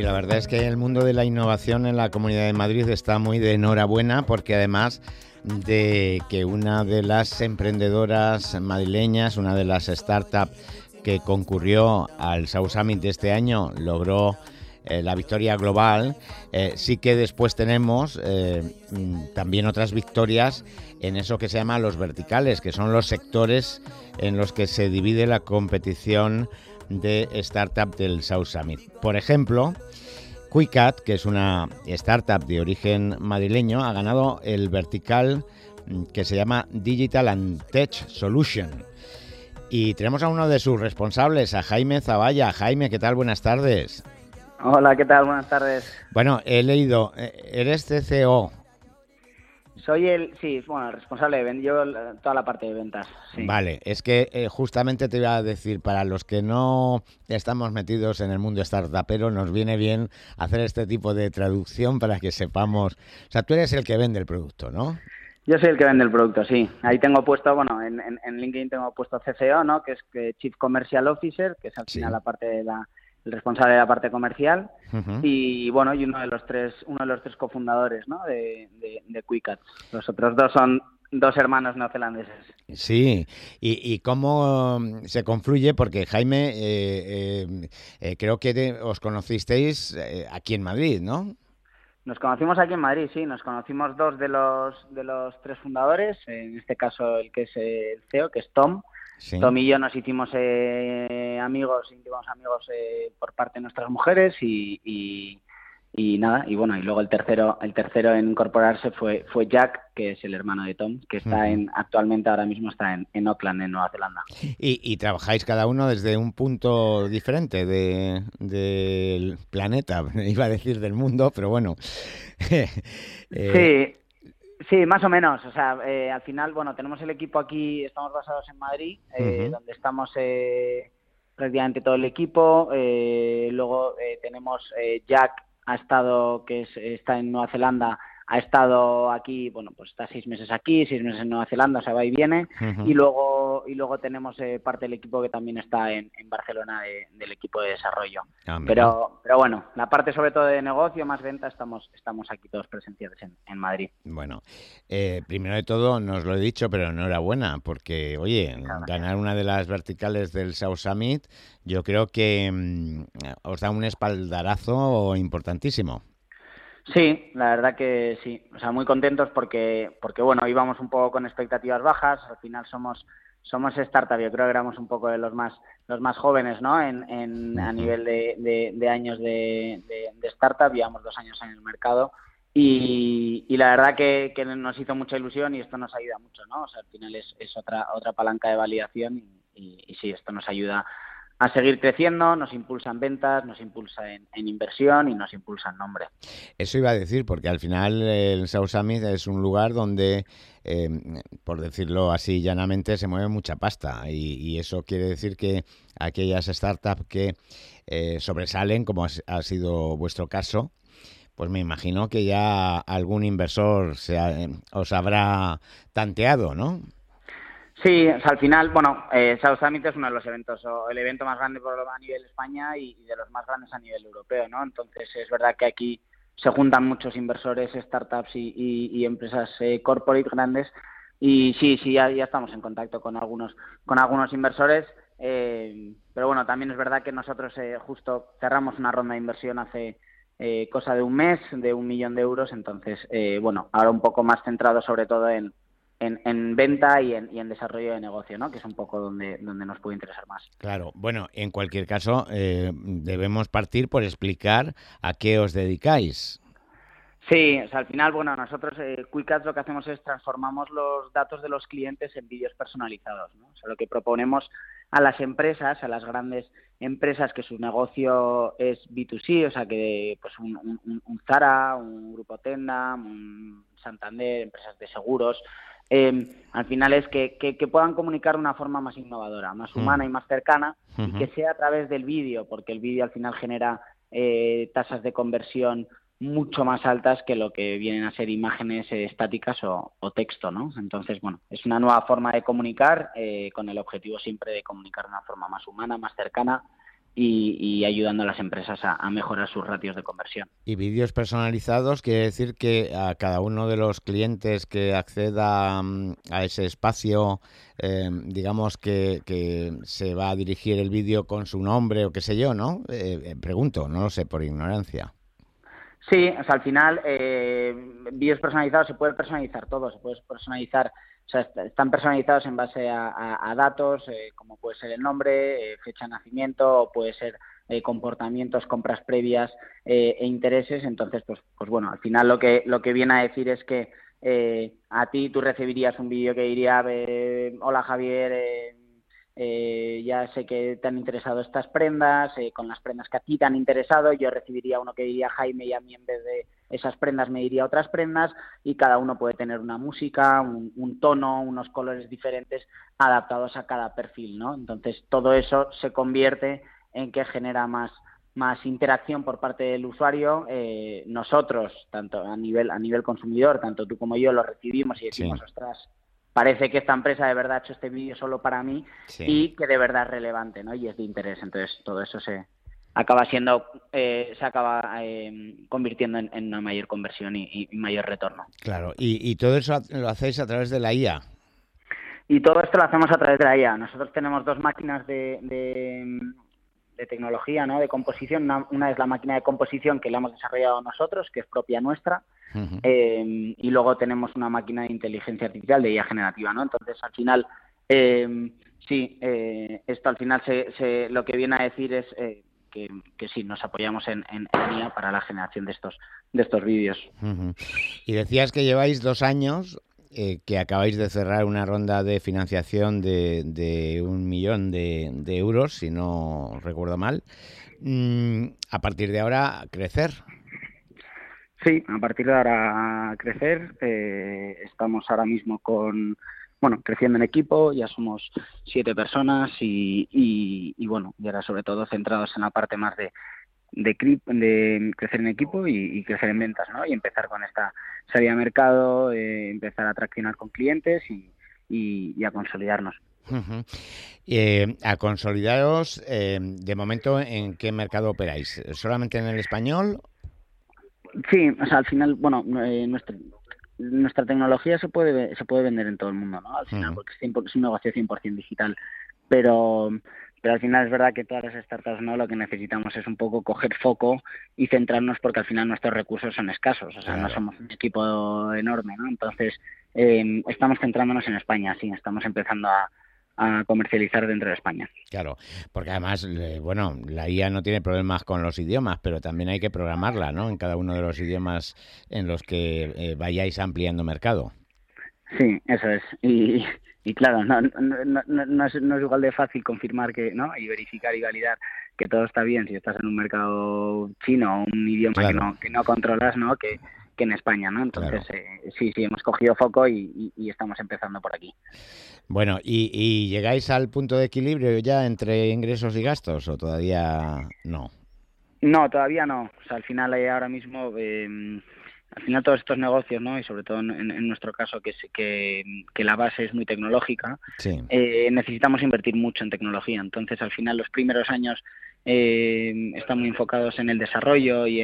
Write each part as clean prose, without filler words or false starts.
y la verdad es que el mundo de la innovación en la Comunidad de Madrid está muy de enhorabuena, porque además de que una de las emprendedoras madrileñas, una de las startups que concurrió al South Summit de este año, logró la victoria global, sí que después tenemos también otras victorias en eso que se llama los verticales, que son los sectores en los que se divide la competición de startup del South Summit. Por ejemplo, QuickAd, que es una startup de origen madrileño, ha ganado el vertical que se llama Digital and Tech Solution. Y tenemos a uno de sus responsables, a Jaime Zavalla. Jaime, ¿qué tal? Buenas tardes. Hola, ¿qué tal? Buenas tardes. Bueno, he leído, eres CCO. Soy el responsable de ventas, yo toda la parte de ventas, sí. Vale, es que justamente te iba a decir, para los que no estamos metidos en el mundo startupero, nos viene bien hacer este tipo de traducción para que sepamos. O sea, tú eres el que vende el producto, ¿no? Yo soy el que vende el producto, sí. Ahí tengo puesto, bueno, en LinkedIn tengo puesto CCO, ¿no? Que es Chief Commercial Officer, que es al final Sí. el responsable de la parte comercial. Uh-huh. Y bueno, y uno de los tres cofundadores, ¿no? De QuickAd. Los otros dos son dos hermanos neozelandeses. Sí, y cómo se confluye, porque Jaime, creo que os conocisteis aquí en Madrid, ¿no? Nos conocimos aquí en Madrid, sí, nos conocimos dos de los tres fundadores, en este caso el que es el CEO, que es Tom. Sí. Tom y yo nos hicimos amigos, íntimos amigos por parte de nuestras mujeres y nada, y bueno, y luego el tercero en incorporarse fue Jack, que es el hermano de Tom, que está actualmente ahora mismo está en Auckland, en Nueva Zelanda. Y trabajáis cada uno desde un punto diferente del planeta, iba a decir del mundo, pero bueno. Sí, más o menos. O sea, al final, bueno, tenemos el equipo aquí, estamos basados en Madrid, donde estamos prácticamente todo el equipo. Luego tenemos Jack, está en Nueva Zelanda, ha estado aquí, bueno, pues está 6 meses aquí, 6 meses en Nueva Zelanda, o sea, va y viene. Y luego tenemos parte del equipo que también está en Barcelona del equipo de desarrollo. Pero bueno, la parte sobre todo de negocio, más venta, estamos aquí todos presenciales en Madrid. Bueno, primero de todo, no os lo he dicho, pero enhorabuena, porque, oye, ganar una de las verticales del South Summit, yo creo que os da un espaldarazo importantísimo. Sí, la verdad que sí. O sea, muy contentos porque bueno, íbamos un poco con expectativas bajas. Al final somos startup. Yo creo que éramos un poco de los más jóvenes, ¿no? A nivel de años de startup. Llevamos 2 años en el mercado y la verdad que nos hizo mucha ilusión y esto nos ayuda mucho, ¿no? O sea, al final es otra palanca de validación y sí, esto nos ayuda a seguir creciendo, nos impulsa en ventas, nos impulsa en inversión y nos impulsa en nombre. Eso iba a decir, porque al final el South Summit es un lugar donde, por decirlo así llanamente, se mueve mucha pasta y eso quiere decir que aquellas startups que sobresalen, como ha sido vuestro caso, pues me imagino que ya algún inversor os habrá tanteado, ¿no? Sí, o sea, al final, bueno, South Summit es uno de los eventos, o el evento más grande a nivel España y de los más grandes a nivel europeo, ¿no? Entonces es verdad que aquí se juntan muchos inversores, startups y empresas corporate grandes y sí, ya estamos en contacto con algunos inversores, pero bueno, también es verdad que nosotros justo cerramos una ronda de inversión hace cosa de un mes, de 1 millón de euros, entonces, bueno, ahora un poco más centrado sobre todo en venta y en desarrollo de negocio, ¿no? Que es un poco donde nos puede interesar más. Claro, bueno, en cualquier caso, debemos partir por explicar a qué os dedicáis. Sí, o sea, al final, bueno, nosotros, QuickAds, lo que hacemos es transformamos los datos de los clientes en vídeos personalizados, ¿no? O sea, lo que proponemos a las empresas, a las grandes empresas que su negocio es B2C, o sea, que pues un Zara, un Grupo Tenda, un Santander, empresas de seguros, al final es que puedan comunicar de una forma más innovadora, más humana y más cercana, y que sea a través del vídeo, porque el vídeo al final genera tasas de conversión mucho más altas que lo que vienen a ser imágenes estáticas o texto, ¿no? Entonces, bueno, es una nueva forma de comunicar con el objetivo siempre de comunicar de una forma más humana, más cercana y ayudando a las empresas a mejorar sus ratios de conversión. Y vídeos personalizados quiere decir que a cada uno de los clientes que acceda a ese espacio, digamos que se va a dirigir el vídeo con su nombre o qué sé yo, ¿no? Pregunto, no lo sé, por ignorancia. Sí, o sea, al final, vídeos personalizados, se puede personalizar todo, se puede personalizar, o sea, están personalizados en base a datos, como puede ser el nombre, fecha de nacimiento, o puede ser comportamientos, compras previas e intereses. Entonces, pues bueno, al final lo que viene a decir es que a ti tú recibirías un vídeo que diría, hola Javier, ya sé que te han interesado estas prendas, con las prendas que a ti te han interesado, yo recibiría uno que diría Jaime y a mí en vez de esas prendas me diría otras prendas, y cada uno puede tener una música, un tono, unos colores diferentes adaptados a cada perfil, ¿no? Entonces todo eso se convierte en que genera más interacción por parte del usuario. Nosotros, tanto a nivel consumidor, tanto tú como yo, lo recibimos y decimos, Sí. ostras, parece que esta empresa de verdad ha hecho este vídeo solo para mí, Sí. y que de verdad es relevante, ¿no? Y es de interés. Entonces todo eso se acaba convirtiendo en una mayor conversión y mayor retorno. Claro, y todo eso lo hacéis a través de la IA. Y todo esto lo hacemos a través de la IA. Nosotros tenemos dos máquinas de tecnología, ¿no? De composición. Una es la máquina de composición que la hemos desarrollado nosotros, que es propia nuestra. Uh-huh. Y luego tenemos una máquina de inteligencia artificial de IA generativa, ¿no? Entonces, al final, esto al final lo que viene a decir es que sí, nos apoyamos en IA para la generación de estos vídeos. Uh-huh. Y decías que lleváis 2 años, que acabáis de cerrar una ronda de financiación de 1 millón de euros, si no recuerdo mal. A partir de ahora, crecer. Sí, a partir de ahora crecer. Estamos ahora mismo creciendo en equipo, ya somos 7 personas y bueno, y ahora sobre todo centrados en la parte más de crecer en equipo y crecer en ventas, ¿no? Y empezar con esta salida a mercado, empezar a traccionar con clientes y a consolidarnos. Uh-huh. A consolidaros, de momento, ¿en qué mercado operáis? ¿Solamente en el español? Sí, o sea, al final, bueno, nuestra tecnología se puede vender en todo el mundo, ¿no? Al final, porque es un negocio 100% digital, pero al final es verdad que todas las startups, ¿no? Lo que necesitamos es un poco coger foco y centrarnos, porque al final nuestros recursos son escasos, o sea, Claro. No somos un equipo enorme, ¿no? Entonces, estamos centrándonos en España, sí, estamos empezando a comercializar dentro de España. Claro, porque además, bueno, la IA no tiene problemas con los idiomas, pero también hay que programarla, ¿no? En cada uno de los idiomas en los que vayáis ampliando mercado. Sí, eso es. Y claro, no es igual de fácil confirmar que, ¿no? Y verificar y validar que todo está bien si estás en un mercado chino o un idioma Claro. que no controlas, ¿no? Que en España, ¿no? Entonces, Claro. sí, hemos cogido foco y estamos empezando por aquí. Bueno, ¿y llegáis al punto de equilibrio ya entre ingresos y gastos o todavía no? No, todavía no. O sea, al final ahora mismo, al final todos estos negocios, ¿no? Y sobre todo en nuestro caso, que la base es muy tecnológica, Sí. necesitamos invertir mucho en tecnología. Entonces, al final, los primeros años están muy enfocados en el desarrollo y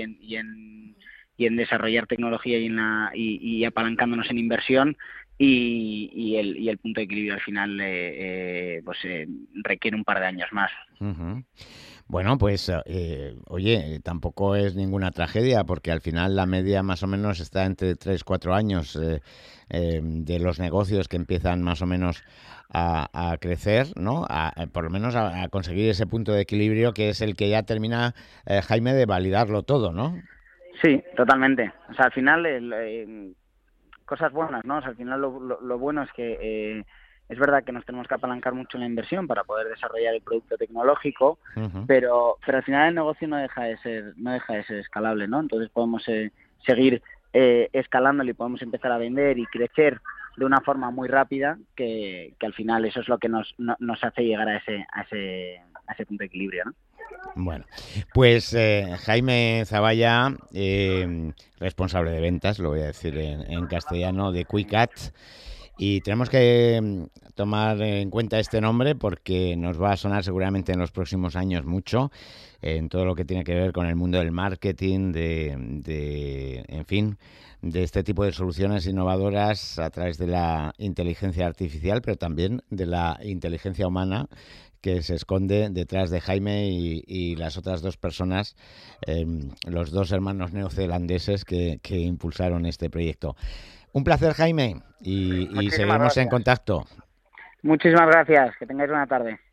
en desarrollar tecnología y apalancándonos en inversión. Y el punto de equilibrio al final requiere un par de años más. Uh-huh. Bueno, pues oye, tampoco es ninguna tragedia, porque al final la media más o menos está entre 3-4 años de los negocios que empiezan más o menos a crecer, ¿no? Por lo menos a conseguir ese punto de equilibrio que es el que ya termina, Jaime, de validarlo todo, ¿no? Sí, totalmente. O sea, al final cosas buenas, ¿no? O sea, al final lo bueno es que es verdad que nos tenemos que apalancar mucho en la inversión para poder desarrollar el producto tecnológico, Uh-huh. pero al final el negocio no deja de ser escalable, ¿no? Entonces podemos seguir escalándolo y podemos empezar a vender y crecer de una forma muy rápida, que al final eso es lo que nos hace llegar a ese punto de equilibrio, ¿no? Bueno, pues Jaime Zavalla, responsable de ventas, lo voy a decir en castellano, de QuickAd. Y tenemos que tomar en cuenta este nombre porque nos va a sonar seguramente en los próximos años mucho en todo lo que tiene que ver con el mundo del marketing, en fin, de este tipo de soluciones innovadoras a través de la inteligencia artificial, pero también de la inteligencia humana que se esconde detrás de Jaime y las otras dos personas, los dos hermanos neozelandeses que impulsaron este proyecto. Un placer, Jaime, y Muchísimas seguiremos en gracias. contacto. Muchísimas gracias. Que tengáis buena tarde.